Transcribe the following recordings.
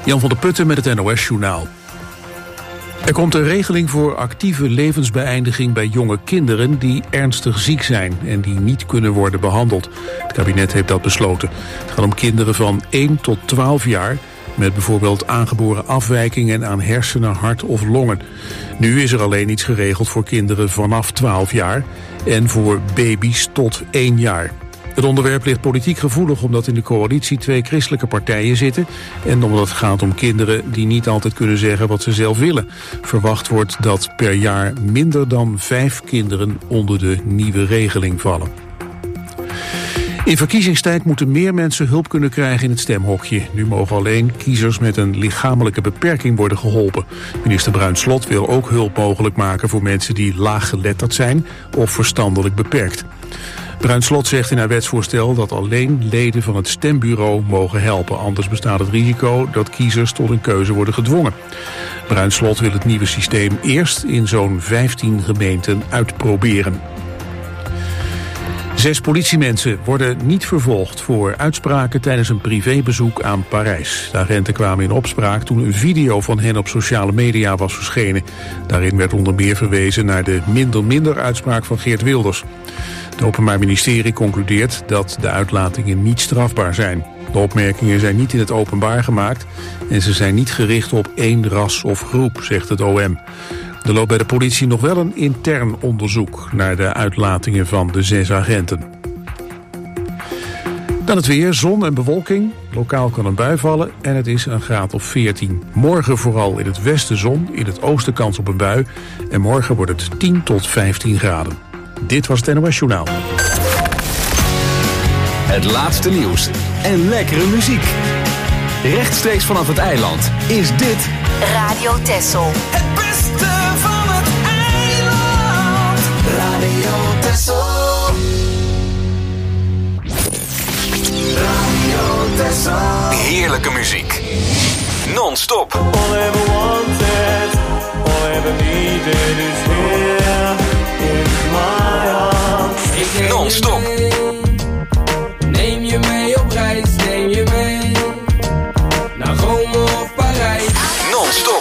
Jan van der Putten met het NOS-journaal. Er komt een regeling voor actieve levensbeëindiging bij jonge kinderen die ernstig ziek zijn en die niet kunnen worden behandeld. Het kabinet heeft dat besloten. Het gaat om kinderen van 1 tot 12 jaar met bijvoorbeeld aangeboren afwijkingen aan hersenen, hart of longen. Nu is er alleen iets geregeld voor kinderen vanaf 12 jaar en voor baby's tot 1 jaar. Het onderwerp ligt politiek gevoelig omdat in de coalitie 2 christelijke partijen zitten en omdat het gaat om kinderen die niet altijd kunnen zeggen wat ze zelf willen. Verwacht wordt dat per jaar minder dan 5 kinderen onder de nieuwe regeling vallen. In verkiezingstijd moeten meer mensen hulp kunnen krijgen in het stemhokje. Nu mogen alleen kiezers met een lichamelijke beperking worden geholpen. Minister Bruins Slot wil ook hulp mogelijk maken voor mensen die laaggeletterd zijn of verstandelijk beperkt. Bruins Slot zegt in haar wetsvoorstel dat alleen leden van het stembureau mogen helpen. Anders bestaat het risico dat kiezers tot een keuze worden gedwongen. Bruins Slot wil het nieuwe systeem eerst in zo'n 15 gemeenten uitproberen. 6 politiemensen worden niet vervolgd voor uitspraken tijdens een privébezoek aan Parijs. De agenten kwamen in opspraak toen een video van hen op sociale media was verschenen. Daarin werd onder meer verwezen naar de minder uitspraak van Geert Wilders. Het Openbaar Ministerie concludeert dat de uitlatingen niet strafbaar zijn. De opmerkingen zijn niet in het openbaar gemaakt en ze zijn niet gericht op één ras of groep, zegt het OM. Er loopt bij de politie nog wel een intern onderzoek naar de uitlatingen van de 6 agenten. Dan het weer, zon en bewolking. Lokaal kan een bui vallen en het is een graad of 14. Morgen vooral in het westen zon, in het oosten kans op een bui. En morgen wordt het 10 tot 15 graden. Dit was het NOS Journaal. Het laatste nieuws en lekkere muziek. Rechtstreeks vanaf het eiland is dit Radio Texel. Het beste van het eiland. Radio Texel. Radio Texel. heerlijke muziek. Non-stop. All I ever wanted, all I ever needed is here in my arms. Non-stop. Neem je mee op reis, neem je mee naar Rome of Parijs. Non-stop.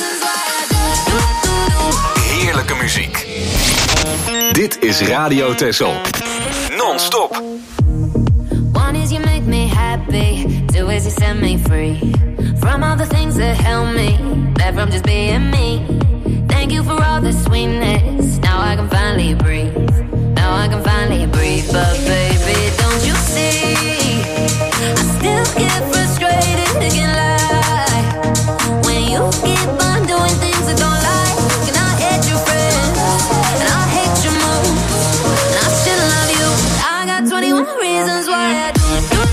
Heerlijke muziek. Dit is Radio Texel. Non-stop. One is you make me happy, 2 is you set me free from all the things that help me, that from just being me. Thank you for all the sweetness, now I can finally breathe, now I can finally breathe. But baby, don't you see, I still get frustrated, thinking like when you keep on doing things I don't like. And I hate your friends, and I hate your moves, and I still love you. I got 21 reasons why I do.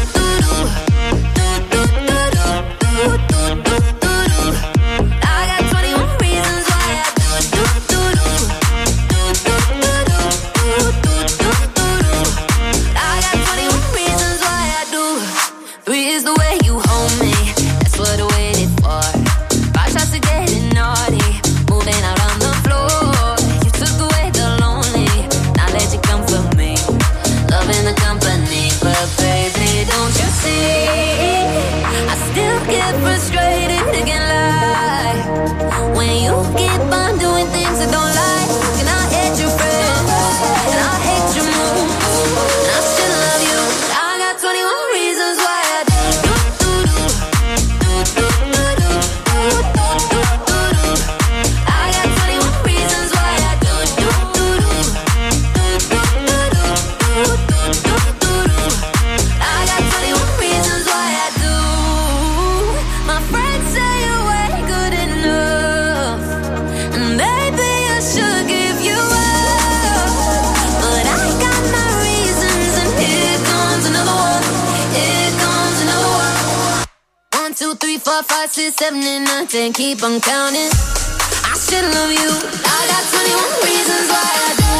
And keep on counting. I still love you. I got 21 reasons why I do.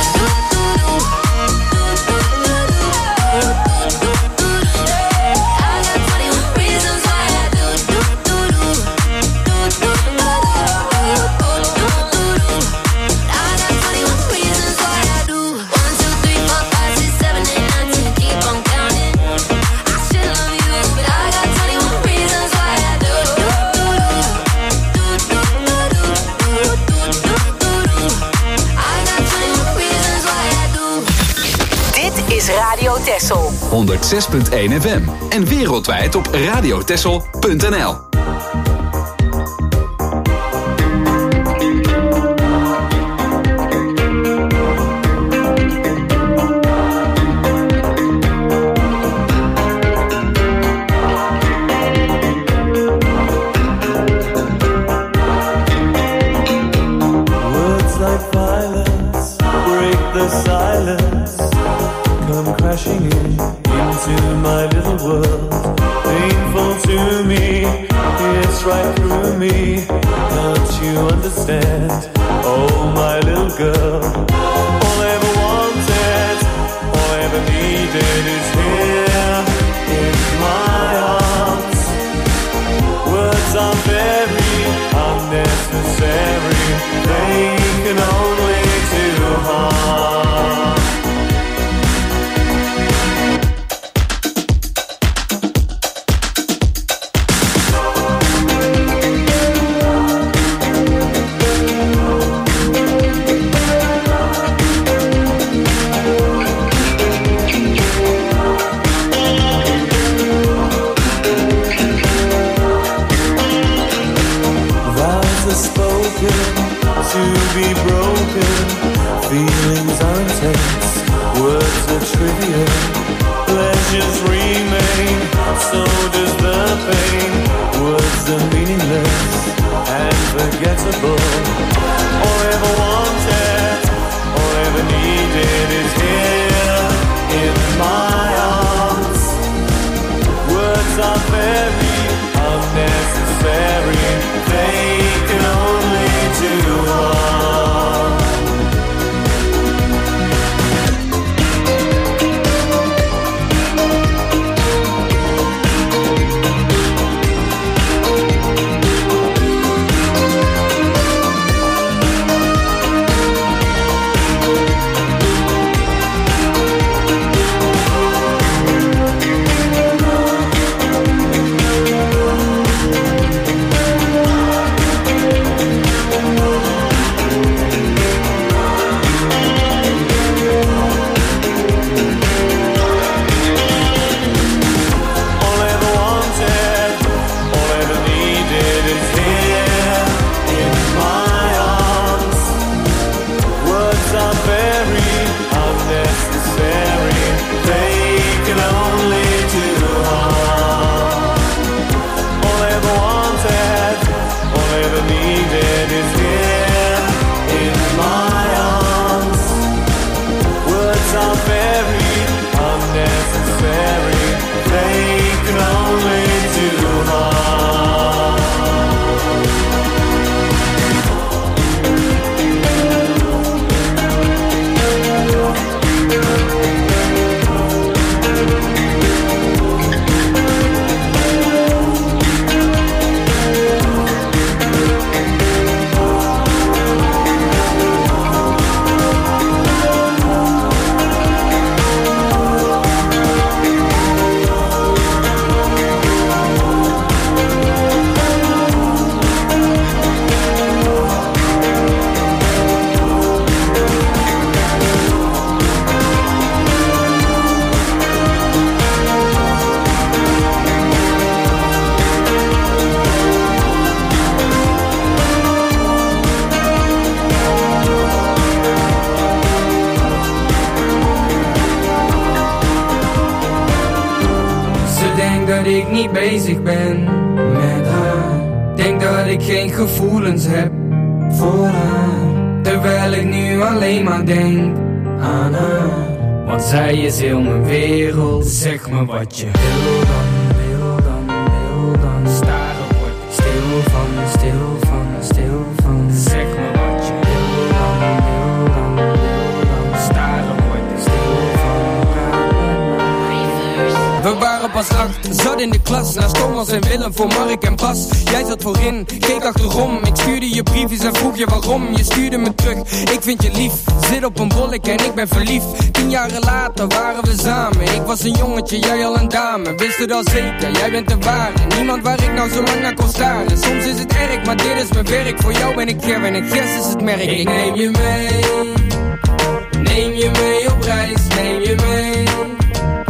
Texel. 106.1 FM. En wereldwijd op radiotexel.nl. Crashing into my little world, painful to me, it's right through me. Can't you understand? Oh, my little girl. All I ever wanted, all I ever needed is here in my arms. Words are very unnecessary, they can only do harm. To be broken, feelings are intense, words are trivial, pleasures remain, so does the pain. Words are meaningless and forgettable. All I ever wanted, all I ever needed is here in my arms. Words are very unnecessary, they can only do harm. Dat ik niet bezig ben met haar. Denk dat ik geen gevoelens heb voor haar. Terwijl ik nu alleen maar denk aan haar. Want zij is heel mijn wereld. Zeg me wat je wil dan, wil dan, wil dan. Staren word ik stil van, stil van, stil van. Zeg me wat je wil dan, wil dan, wil dan. Staren word ik stil van. We waren pas 8, zat in de klas. Naast Thomas en Willem voor Mark en Bas. Jij zat voorin, keek achterom. Ik stuurde je briefjes en vroeg je waarom. Je stuurde me terug, ik vind je lief. Zit op een bollek en ik ben verliefd. 10 jaren later waren we samen. Ik was een jongetje, jij al een dame. Wist het al zeker, jij bent de ware. Niemand waar ik nou zo lang naar kon staren. Soms is het erg, maar dit is mijn werk. Voor jou ben ik Ger en Gers is het merk. Ik neem je mee. Neem je mee op reis, neem je mee.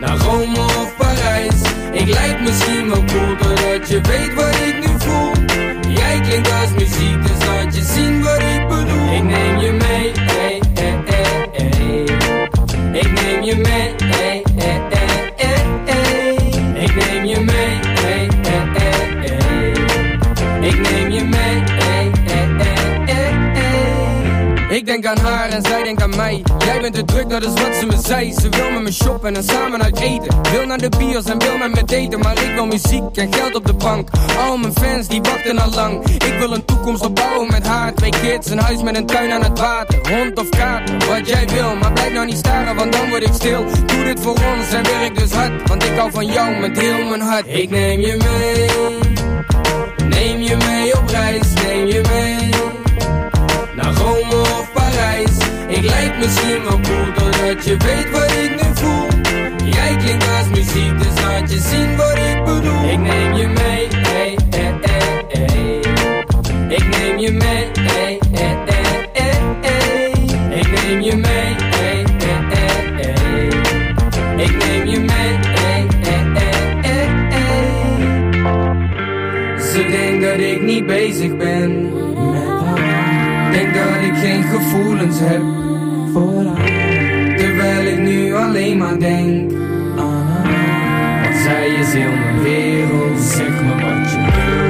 naar Rome of Parijs. Ik lijk misschien wel cool, doordat je weet wat ik nu voel. Jij klinkt als muziek, dus laat je zien wat ik bedoel. Ik neem je mee, hey, hey, hey, hey. Ik neem je mee, hey, hey, hey, hey, hey. Ik neem je mee, hey, hey, hey, hey. Ik neem je mee, hey, hey, hey, hey, hey. Ik denk aan haar en zij denkt aan mij. Jij bent te druk, dat is wat ze me zei. Ze wil met me shoppen en samen uit eten. Wil naar de bios en wil met me daten. Maar ik wil muziek en geld op de bank. Al mijn fans die wachten al lang. Ik wil een toekomst opbouwen met haar. 2 kids, een huis met een tuin aan het water. Hond of kater, wat jij wil. Maar blijf nou niet staren, want dan word ik stil. Doe dit voor ons en werk dus hard. Want ik hou van jou met heel mijn hart. Ik neem je mee. Neem je mee op reis, neem je mee. Naar Rome of Parijs. Ik lijk misschien wel cool, doordat je weet wat ik nu voel. Jij klinkt als muziek, dus laat je zien wat ik bedoel. Ik neem je mee, hey, hey, hey, hey. Ik neem je mee, hey, hey, hey, hey, hey. Ik neem je mee, hey, hey, hey, hey. Ik neem je mee, hey, hey, hey, hey, hey. Ze denkt dat ik niet bezig ben met haar. Denk dat ik geen gevoelens heb voor haar. Terwijl ik nu alleen maar denk aan haar. Want zij is heel mijn wereld. Zeg me wat je wil.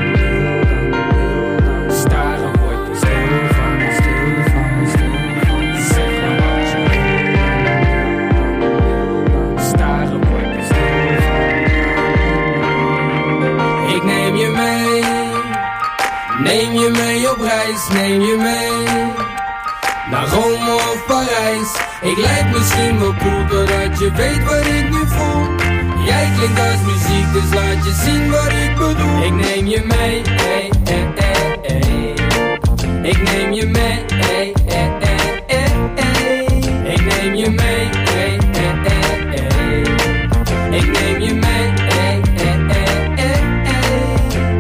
Staren word je stil van, stil van, stil van. Zeg me wat je wil. Staren word je stil van. Ik neem je mee. Neem je mee op reis, neem je mee. Naar Rome of Parijs. Ik lijk misschien wel cool, doordat je weet wat ik nu voel. Jij klinkt als muziek, dus laat je zien wat ik bedoel. Ik neem je mee, hey, hey, hey, hey. Ik neem je mee, hey, hey, hey, hey, hey. Ik neem je mee, hey, hey, hey, hey. Ik neem je mee, hey, hey, hey, hey, hey.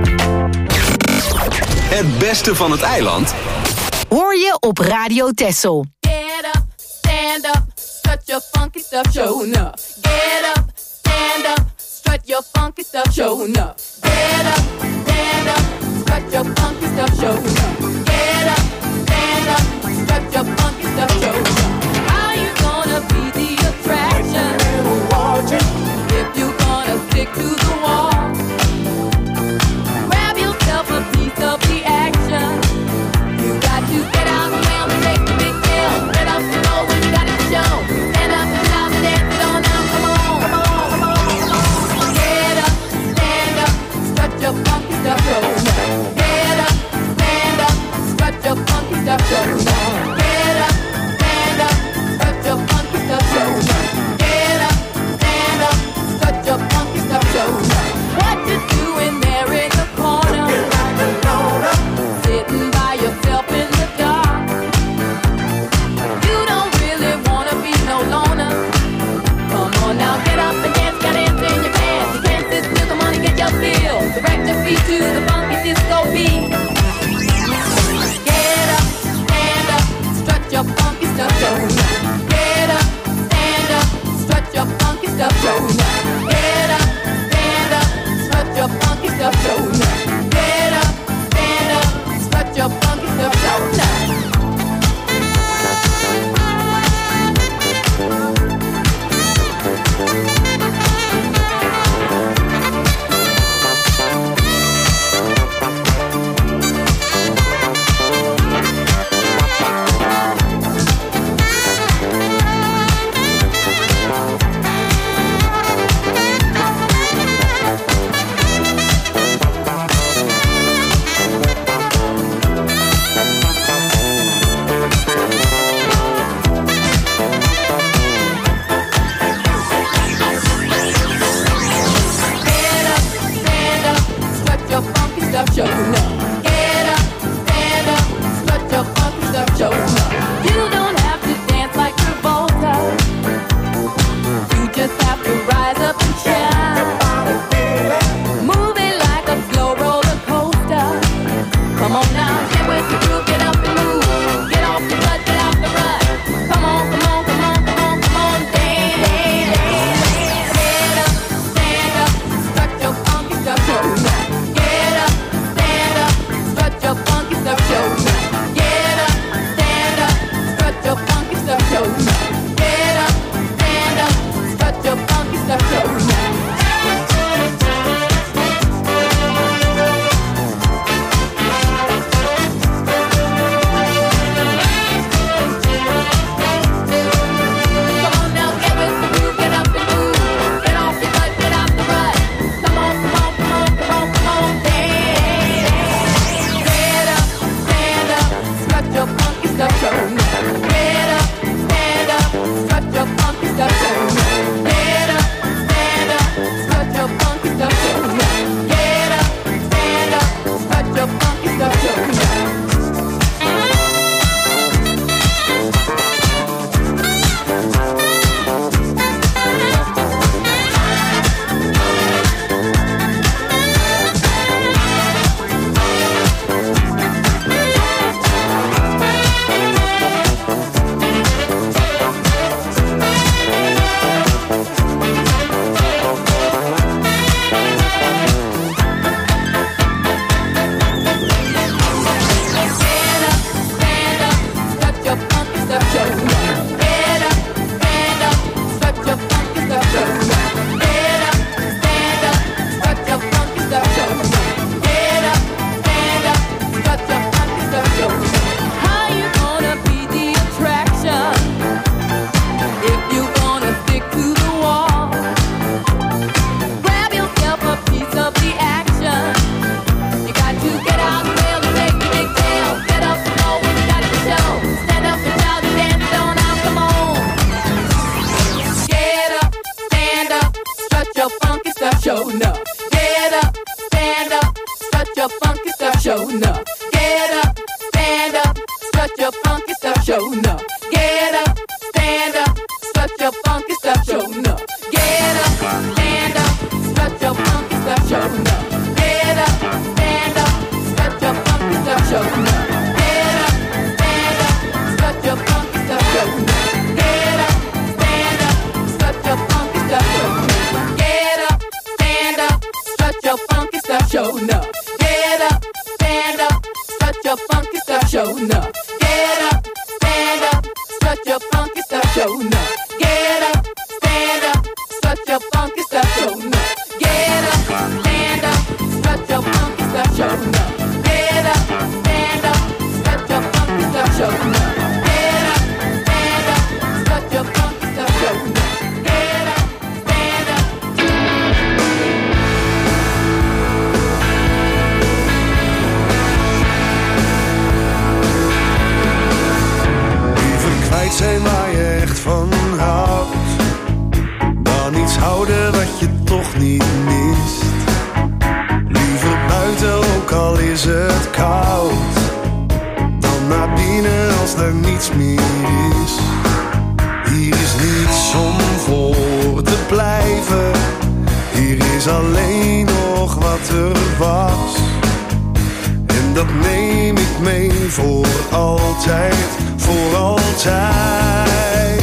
Het beste van het eiland hoor je op Radio Texel. Get up, stand up, strut your funky stuff, showing up. Get up, stand up, strut your funky stuff, showing up. Get up, stand up, strut your funky stuff, showing up. Get up, stand up, strut your funky stuff, showing up. How you gonna be the attraction? If you gonna stick to the wall, grab yourself a piece of the action. You got to get out and take the big deal. Let us know what you got to show. Stand up and shout and dance it on now. Come on, come on, come on, come on. Get up, stand up, strut your funky stuff, go. Get up, stand up, your funky stuff, show enough. Get up, stand up, strut your funky stuff, show enough. Get up, stand up, strut your funky stuff, show enough. Get up, stand up, strut your funky stuff, show enough. Get up, stand up, strut your funky stuff, show enough. Get up, stand up, strut your funky stuff, show enough. Get up, stand up, strut your funky stuff, show enough. Get up, stand up, strut your funky stuff, show enough. Get up, stand up, strut your funky stuff, show enough. Get up, stand up, strut your funky stuff, show enough. Get up, stand up, strut your funky stuff, show enough. Get up, stand up, strut your funky stuff, show enough. Get up, stand up, strut your funky stuff, show enough. Get up, stand up, strut your funky stuff, show enough. Get up, stand up. Liever kwijt zijn waar je echt van houdt, dan iets houden wat je toch niet mist. Liever buiten, ook al is het koud, dan naar binnen als er niets meer is. Hier is niets om voor te blijven, hier is alleen nog wat er was. En dat neem ik mee voor altijd, voor altijd.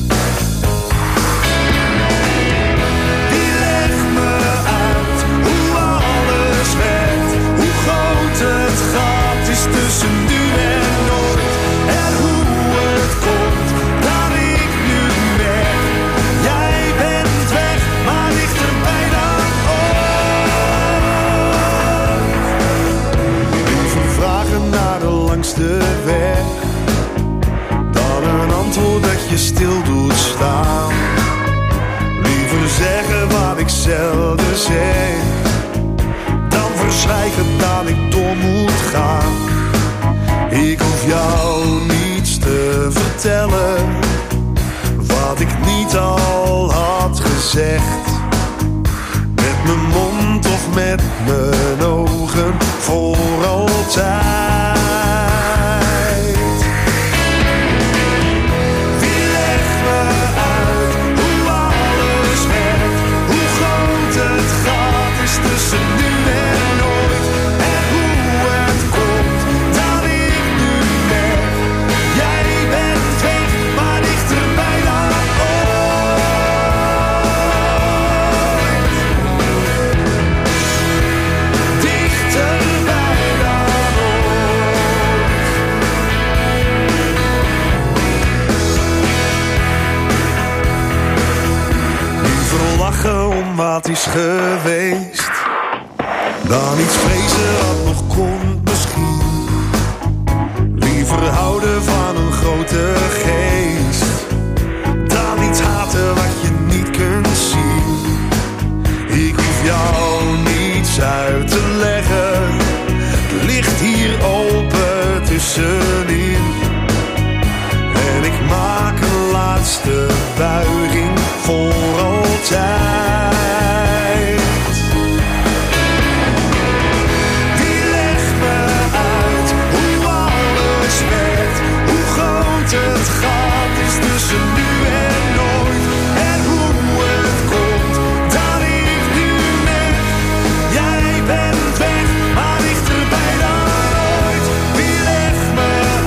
Die legt me uit hoe alles werkt, hoe groot het gat is tussen nu en nooit. En hoe het komt dat ik nu merk, jij bent weg, maar dichterbij dan ooit. Liever vragen naar de langste weg, dan een antwoord dat je stil doet staan. Liever zeggen wat ik zelden zeg, dan verzwijgen dat ik door moet gaan. Ik hoef jou niets te vertellen, wat ik niet al had gezegd. Met mijn mond of met mijn ogen, voor altijd. Wie legt me uit hoe alles werkt, hoe groot het gat is tussen nu en nooit. En hoe het komt dat ik nu merk, jij bent weg, maar dichterbij dan ooit. Dichterbij dan ooit. Liever lachen om wat is geweest, dan iets vrezen wat nog komt misschien. Liever houden van een grote geest, dan iets haten wat je niet kunt zien. Ik hoef jou niets uit te leggen, het ligt hier open tussenin. En ik maak een laatste buiging voor altijd. Die legt me uit hoe alles werkt, hoe groot het gat is tussen nu en nooit. En hoe het komt dat ik nu merk, jij bent weg, maar dichterbij dan ooit. Wie legt me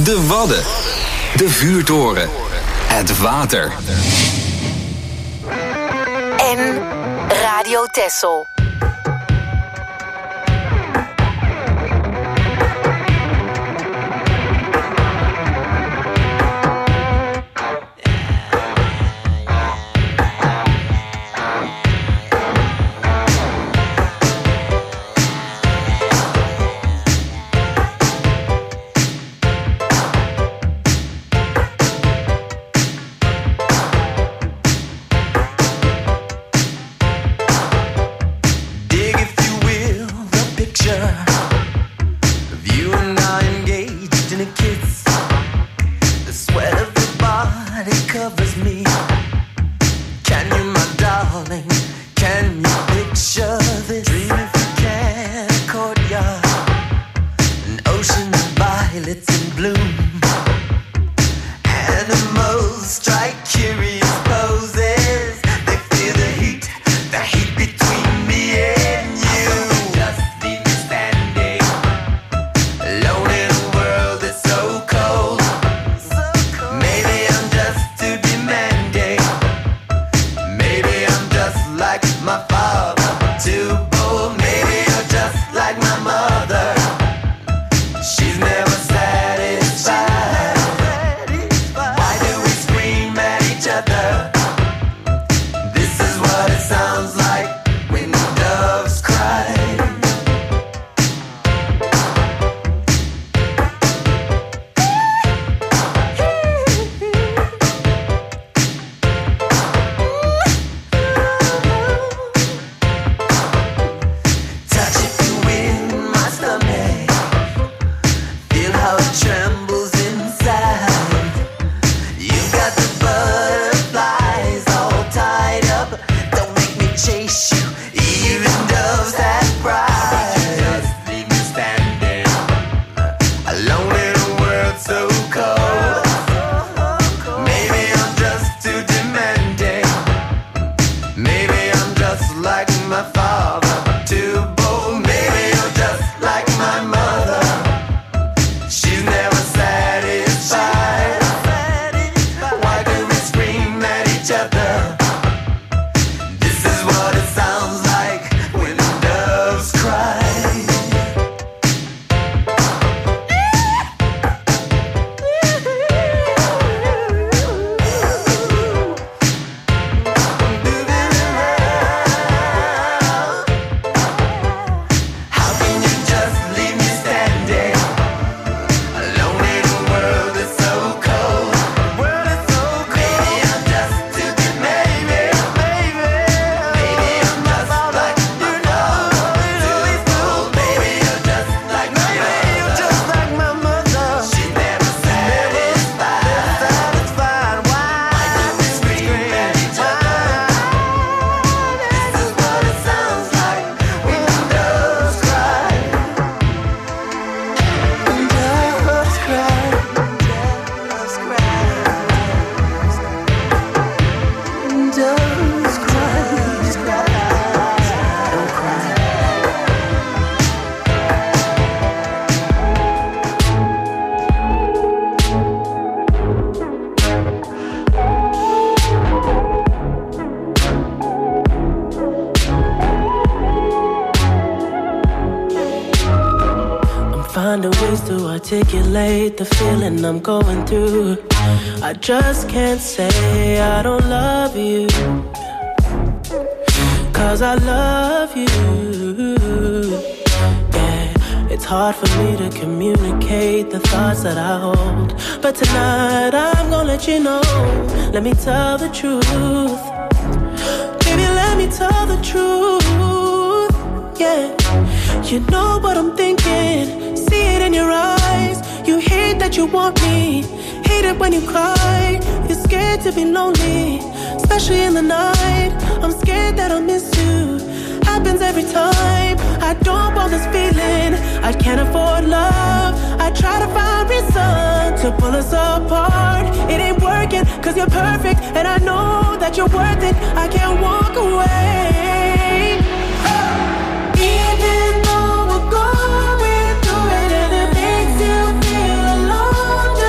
De Wadden. De vuurtoren. Het water. En Radio Texel. Articulate the feeling I'm going through. I just can't say I don't love you, 'cause I love you. Yeah, it's hard for me to communicate the thoughts that I hold, but tonight I'm gonna let you know. Let me tell the truth. Baby, let me tell the truth. Yeah, you know what I'm thinking. See it in your eyes. You hate that you want me. Hate it when you cry. You're scared to be lonely, especially in the night. I'm scared that I'll miss you. Happens every time. I don't want this feeling. I can't afford love. I try to find reason to pull us apart. It ain't working 'cause you're perfect, and I know that you're worth it. I can't walk away. Even though we're going through it and it makes you feel alone,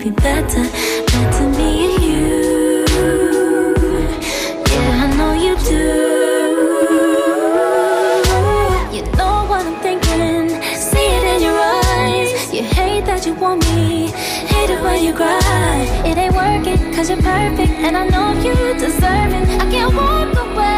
be better, better me and you. Yeah, I know you do. You know what I'm thinking, see it in your eyes. You hate that you want me, hate it when you cry. It ain't working, cause you're perfect, and I know you deserve it. I can't walk away.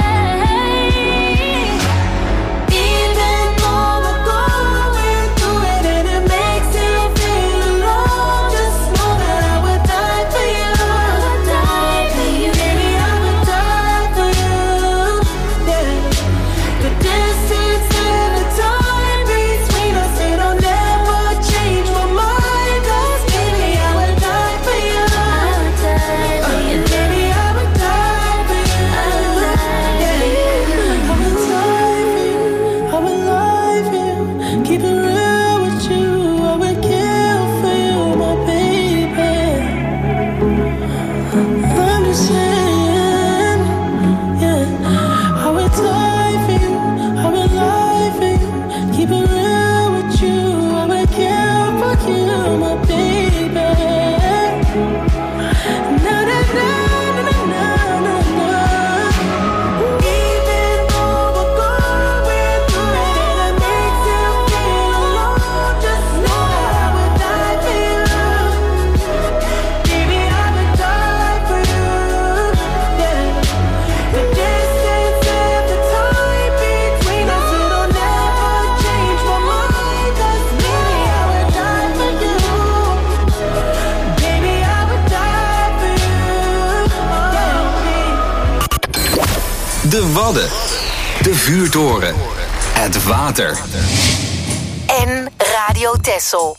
De Wadden, de Vuurtoren, het water. En Radio Texel.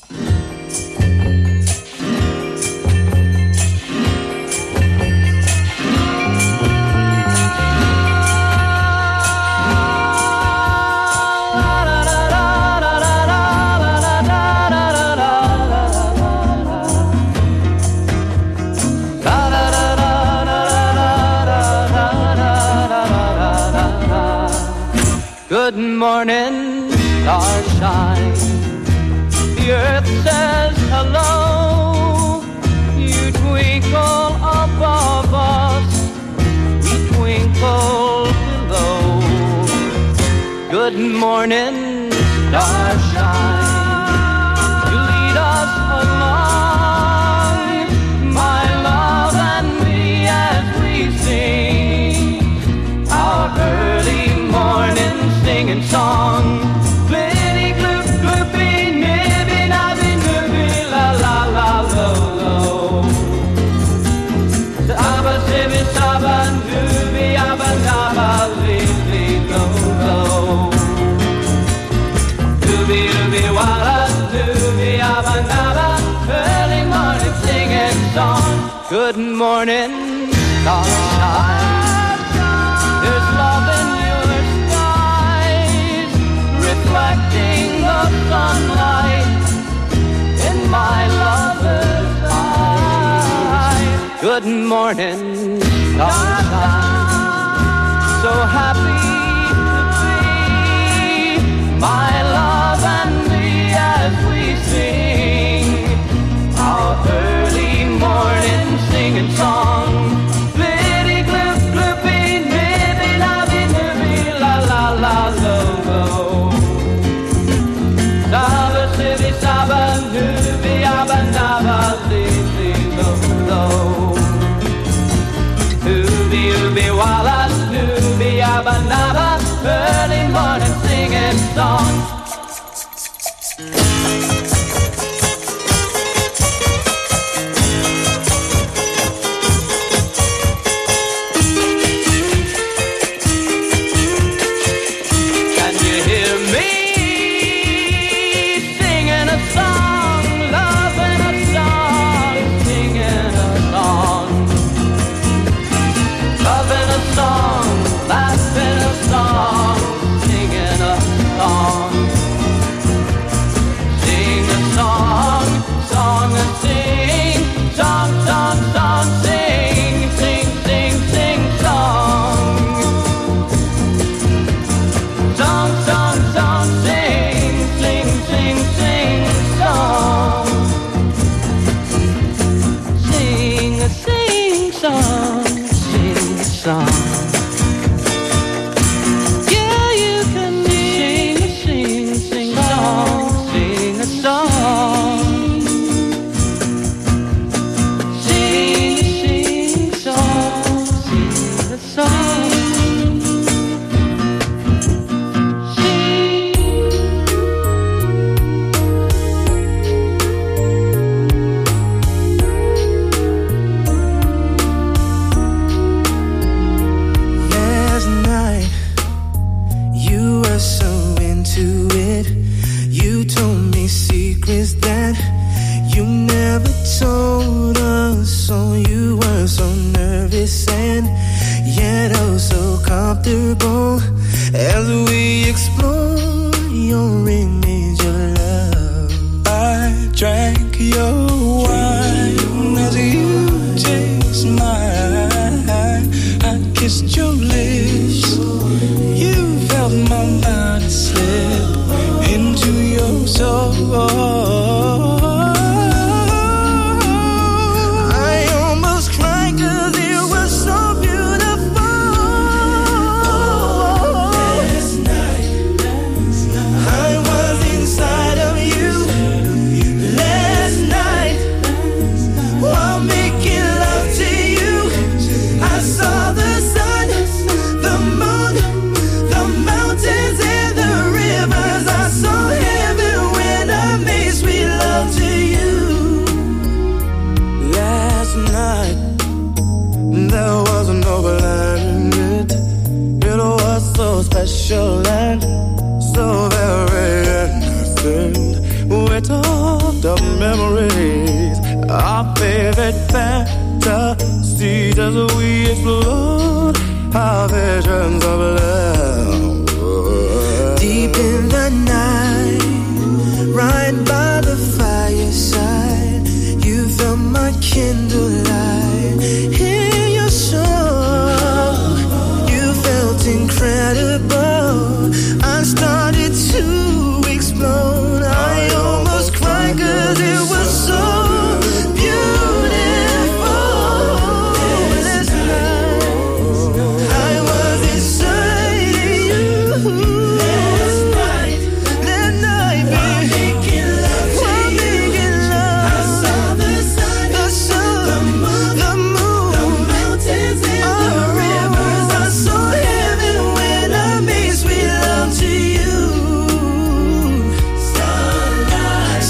Good morning, starshine. The earth says hello. You twinkle above us, we twinkle below. Good morning, starshine. You lead us along, my love and me, as we sing our early morning singing song. Flitty gloop gloopy nibby nabby nibby la la la lo lo. Abba sibby sabba nubby abba nabba li li lo lo. Dooby dooby walla dooby abba nabba. Early morning singing song. Good morning, starshine. There's love in your skies, reflecting the sunlight in my lover's eyes. Good morning, sunshine. So happy to be my love and me as we sing our early morning singing song. Flitty gloop gloopy nibby nabby nibby la la la lo lo. Saba sibby saba nubby abba nabba li li lo lo. Ooby ooby walla nubby abba nabba. Early morning singing song. song, sing a song. Yeah, you can sing a song, sing a song. Sing a song, sing a song. That you never told us, so you were so nervous and yet oh so comfortable as we explore your image of love. I drank your wine as you taste mine. I kissed your lips, you felt my body slip into your soul. Special and so very innocent. We talked of memories, our favorite fantasies as we explored our visions of love. Deep in the night, right by the fireside, you felt my candlelight in your soul. You felt incredible. I started to explode. I almost cried 'cause it was so beautiful. Last night, I was inside you. Last night, baby, I'm making love to you. I saw the sun, the moon, the mountains and the rivers. I saw heaven when I made sweet love to you. Sunlight,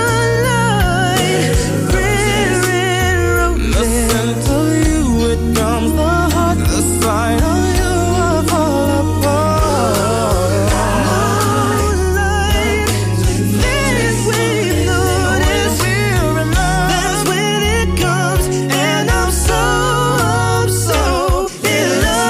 red, red roses. The scent of you, it comes the heart. The sight of you, I fall apart. Moonlight, that is when you notice we're in love. That's when it comes, and I'm so in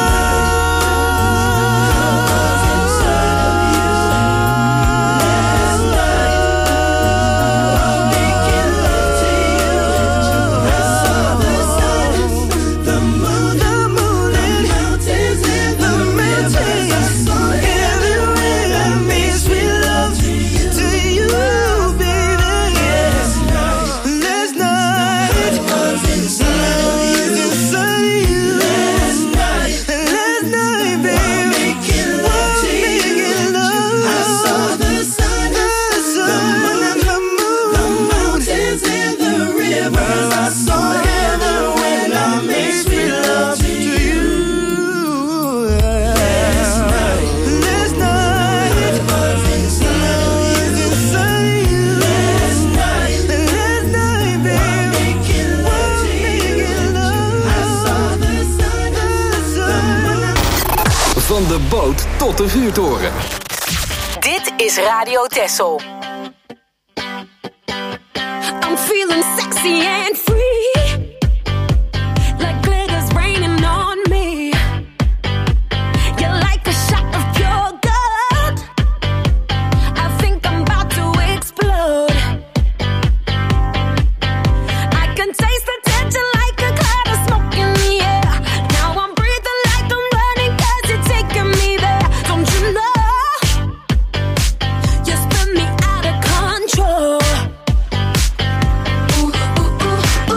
Van de boot tot de vuurtoren. Dit is Radio Texel. I'm feeling sexy and free, like glitter's raining on me. You're like a shot of pure gold. I think I'm about to explode. I can taste the tension like a cloud of smoke in the air. Now I'm breathing like I'm running 'cause you're taking me there. Don't you know? You spin me out of control. Ooh, ooh, ooh.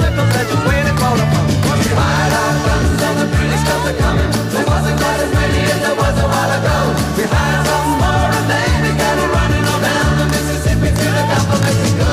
circles, they're just waiting for the fun. We hide our guns, all the British guns are coming. There wasn't quite as many as there was a while ago. We hide some more and then we got it running on down the Mississippi to the Gulf of Mexico.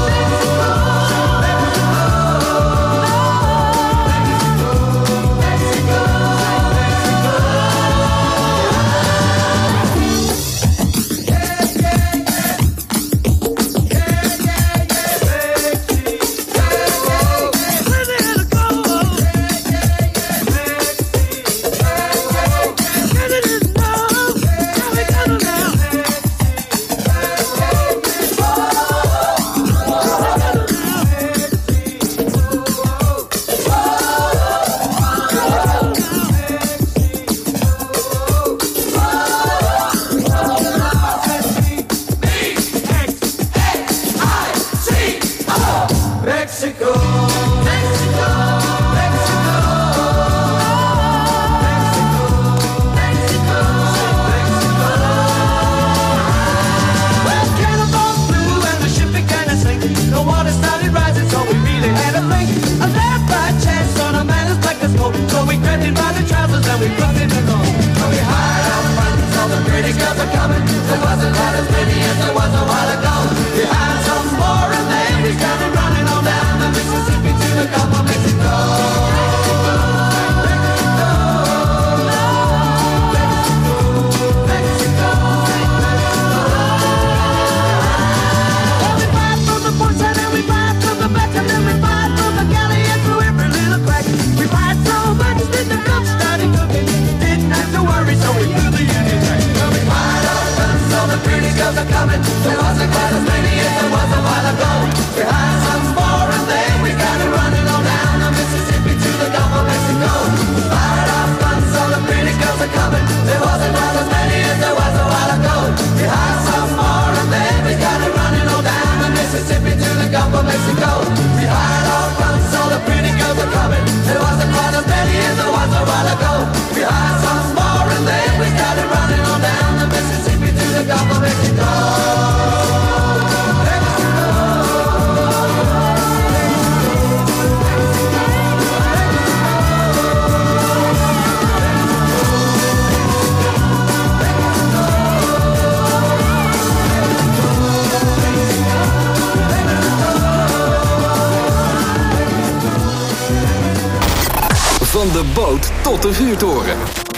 Van de boot tot de vuurtoren.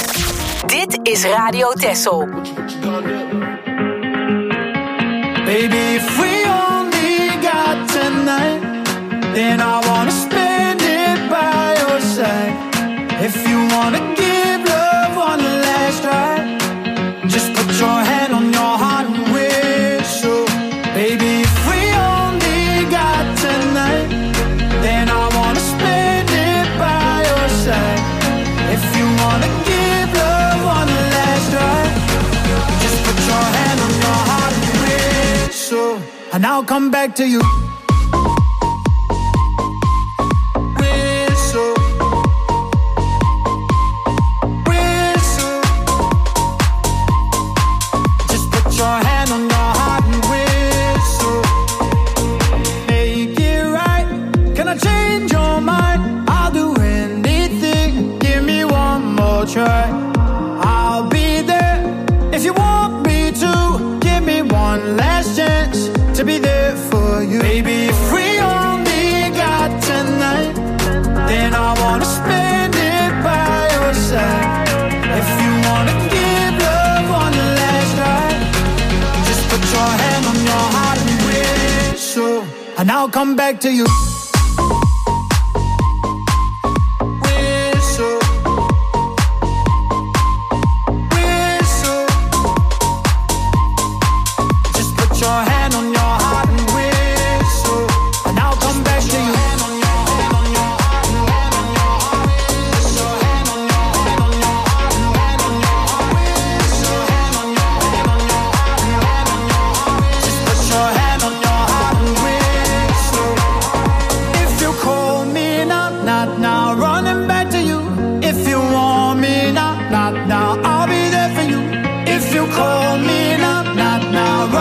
Dit is Radio Texel. Baby, if we only got tonight, then I wanna spend it by your side. If you wanna give love one last try, just put your hand on your heart and whistle. Baby, if we only got tonight, then I wanna spend it by your side. If you wanna give love one last try, just put your hand on your heart and whistle, and I'll come back to you. Try. I'll be there if you want me to. Give me one last chance to be there for you. Baby, if we only got tonight, then I wanna spend it by your side. If you wanna give love one last try, just put your hand on your heart and whistle, and I'll come back to you.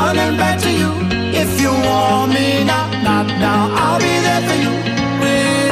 If you want me now, not now, I'll be there for you.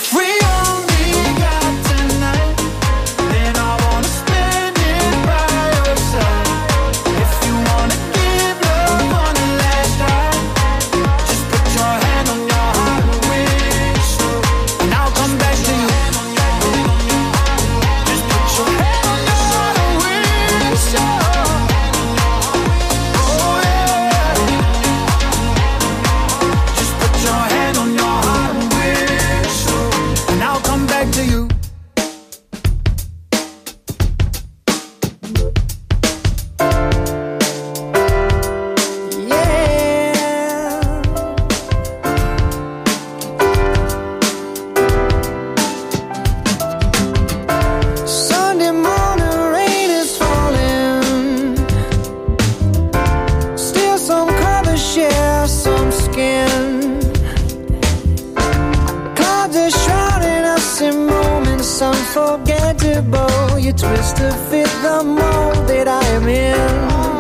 unforgettable. You twist to fit the mold that I am in.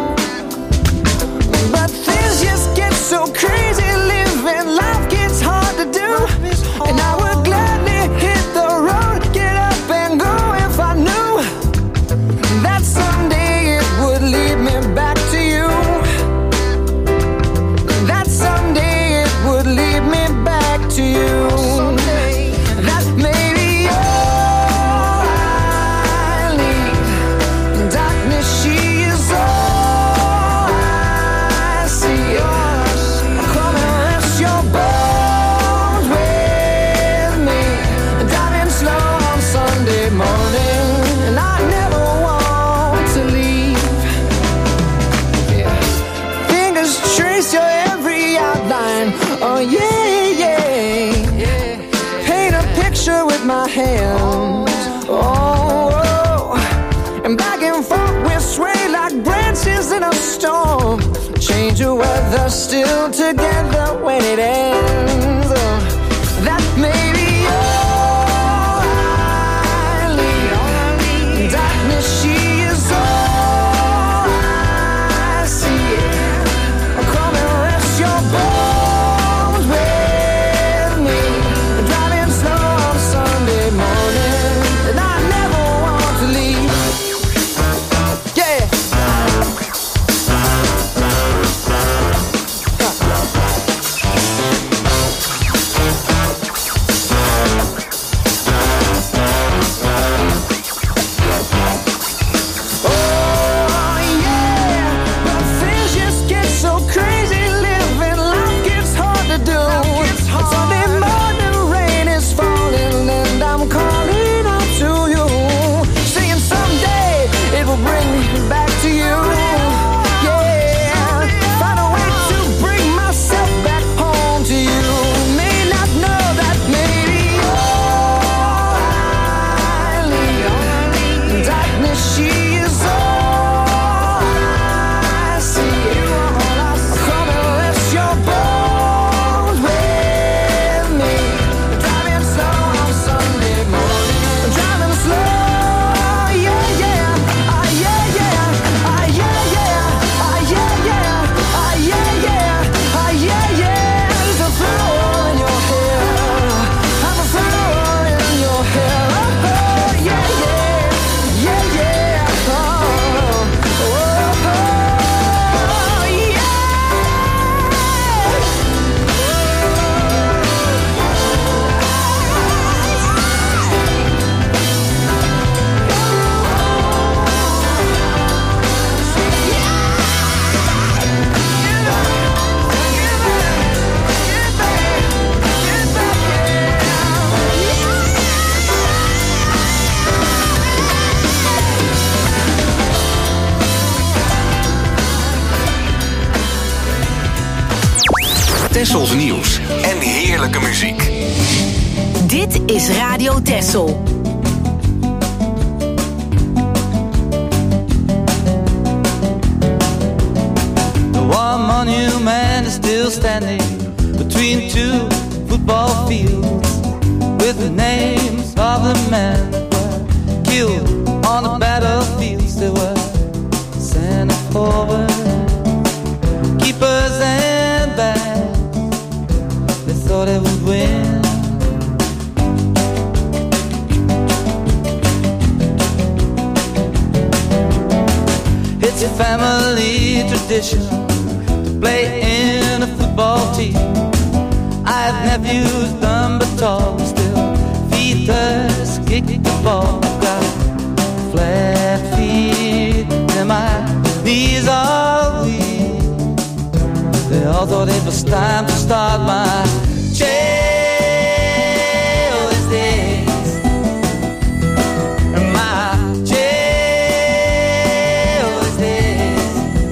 But things just get so crazy. Living life gets hard to do. And I would gladly hit the road, get up and go if I knew that someday it would lead me back to you. That someday it would lead me back to you. That maybe all I need. Darkness, she is all I see. Come and rest your bones with me. Driving slow on Sunday morning, and I never want to leave. Yeah. Fingers trace your every outline. Oh yeah, yeah. Paint a picture with my hands. Oh, and back and forth we sway like branches in a storm. Change the weather, still together when it ends. That may be all I need. Darkness, she is all I see. Come and rest your bones with me. Driving slow on Sunday morning, and I never want to leave. Yeah. Oh yeah, but things just get so crazy. Living life gets hard to do. Sunday morning rain is falling, and I'm calling out to you, saying someday it will bring me back to you. Yeah, find a way to bring myself back home to you. May not know that maybe all I need. Darkness, she is all I see. Come and rest your bones with me. Driving slow on Sunday morning. Driving slow, yeah, yeah. Ah, yeah, yeah. Ah, yeah, yeah. Ah, yeah, yeah. Ah, yeah, yeah. Ah, yeah, yeah. There's a flower in your hair. I'm a flower in your hair. Oh, yeah, yeah. Yeah, yeah. Oh, oh, oh, yeah. Tessels nieuws en heerlijke muziek. Dit is Radio Tessel. The one monument is still standing between two football fields, with the names of the men that were killed on the battlefields. They were center forward, keepers and backs. They thought they would win. family tradition to play in a football team. I have nephews, dumb but tall, still feet us kick the ball. Got flat feet and my knees are weak. They all thought it was time to start my childhood days. My childhood days.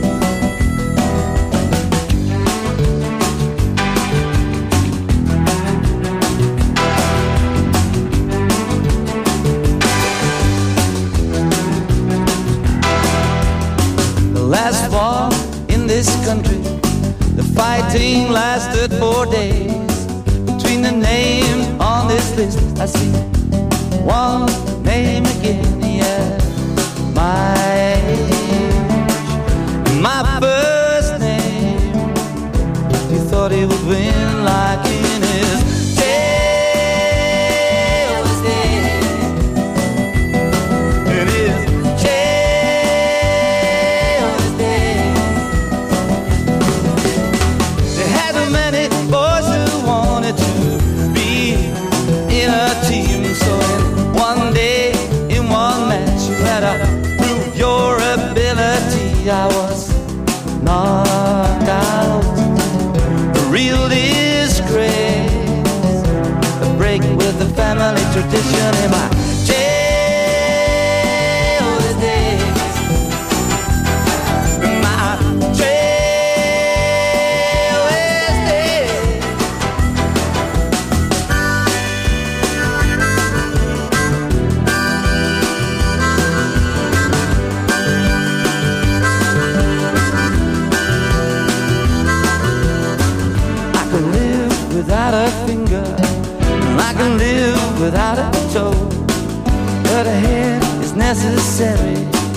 The last war in this country, the fighting lasted 4 days. Between the names on this list, I see one name again, yeah. My age, my first name. He thought he would win like in his childhood days. In his childhood days. They had many boys who wanted to be in a team. So in one day, in one match, you had to prove your ability. I was knocked out. A real disgrace. A break with the family tradition in my childhood days. My childhood days. I can live without a finger, and I can live without a toe, but a head is necessary.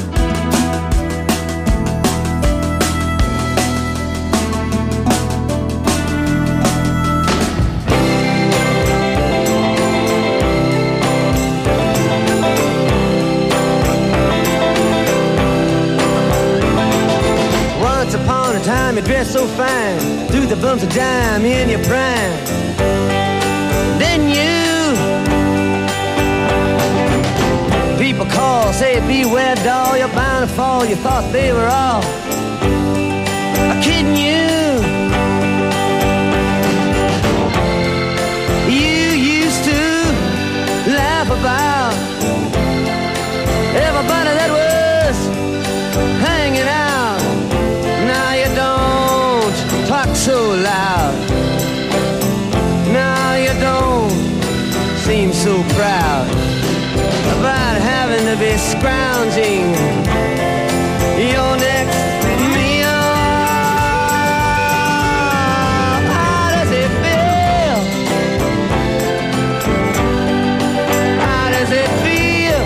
Once upon a time you dressed so fine, threw the bumps of dime in your prime. Then people call, say beware doll, you're bound to fall. You thought they were all kidding you. You used to laugh about everybody that was hanging out. Now you don't talk so loud. Now you don't seem so proud about having to be scrounging your next meal. How does it feel? How does it feel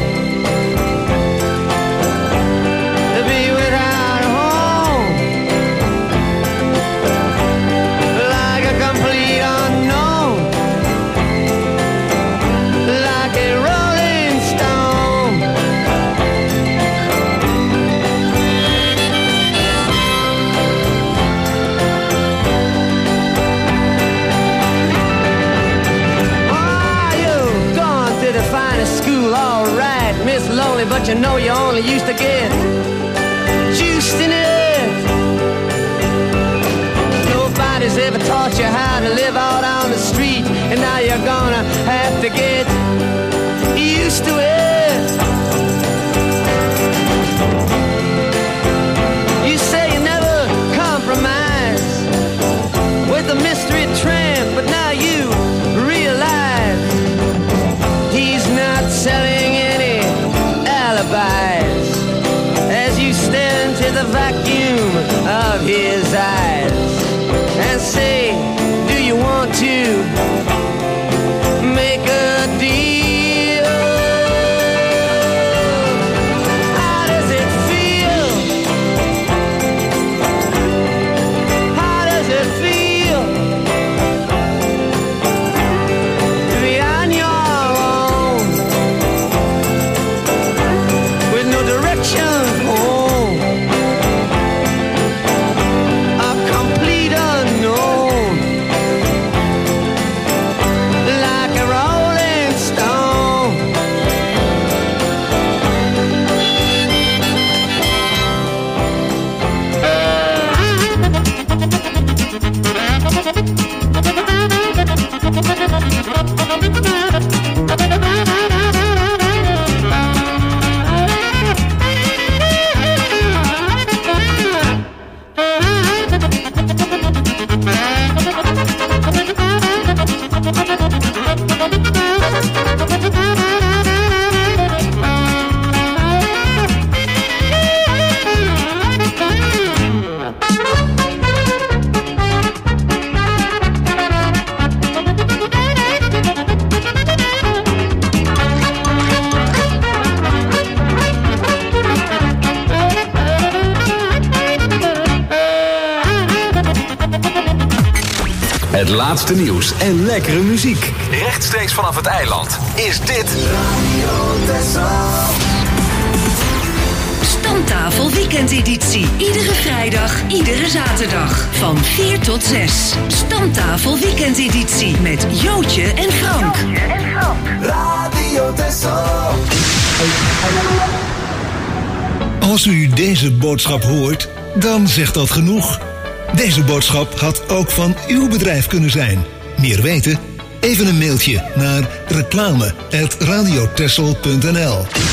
to be without a home? Like a complete unknown, like a rolling stone. Oh, you've gone to the finest school, all right, Miss Lonely, but you know you only used to get juiced in it. Nobody's ever taught you how to live out on the street, and now you're gonna have to get used to it. You say you never compromise with the mystery tramp, but now you realize he's not selling any alibis as you stare into the vacuum of his eyes and say, do you want to make a deal? Het laatste nieuws en lekkere muziek. Rechtstreeks vanaf het eiland is dit Radio Texel. Stamtafel weekendeditie. Iedere vrijdag, iedere zaterdag. Van 4 tot 6. Stamtafel weekendeditie. Met Jootje en Frank. Radio Texel. Als u deze boodschap hoort, dan zegt dat genoeg. Deze boodschap had ook van uw bedrijf kunnen zijn. Meer weten? Even een mailtje naar reclame@radiotexel.nl.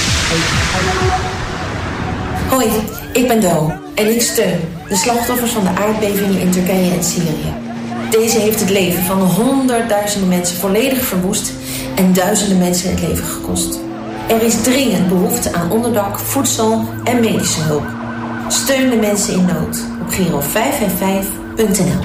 Hoi, ik ben Do en ik steun de slachtoffers van de aardbevingen in Turkije en Syrië. Deze heeft het leven van honderdduizenden mensen volledig verwoest en duizenden mensen het leven gekost. Er is dringend behoefte aan onderdak, voedsel en medische hulp. Steun de mensen in nood op Giro 555.nl.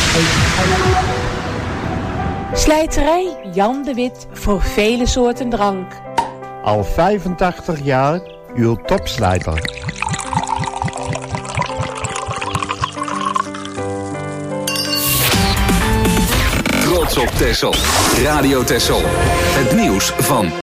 Slijterij Jan de Wit voor vele soorten drank. Al 85 jaar uw topslijter. Trots op Texel. Radio Texel. Het nieuws van